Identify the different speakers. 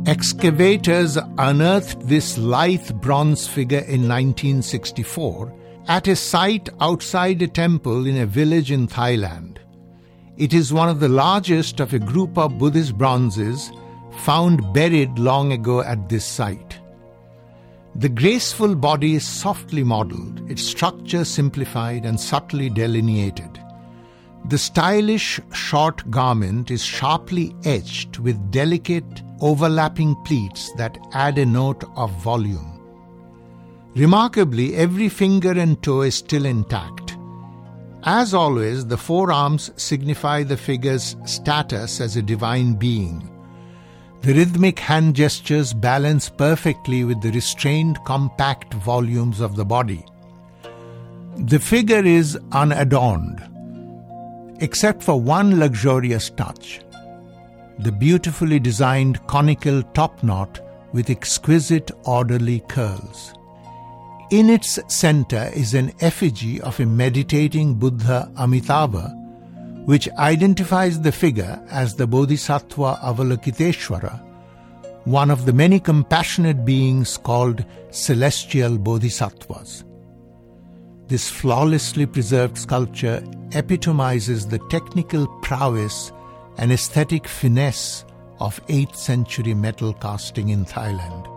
Speaker 1: Excavators unearthed this lithe bronze figure in 1964 at a site outside a temple in a village in Thailand. It is one of the largest of a group of Buddhist bronzes found buried long ago at this site. The graceful body is softly modelled, its structure simplified and subtly delineated. The stylish short garment is sharply etched with delicate overlapping pleats that add a note of volume. Remarkably, every finger and toe is still intact. As always, the forearms signify the figure's status as a divine being. The rhythmic hand gestures balance perfectly with the restrained, compact volumes of the body. The figure is unadorned, except for one luxurious touch: the beautifully designed conical top knot with exquisite orderly curls. In its center is an effigy of a meditating Buddha Amitabha, which identifies the figure as the Bodhisattva Avalokiteshvara, one of the many compassionate beings called celestial bodhisattvas. This flawlessly preserved sculpture epitomizes the technical prowess and aesthetic finesse of 8th century metal casting in Thailand.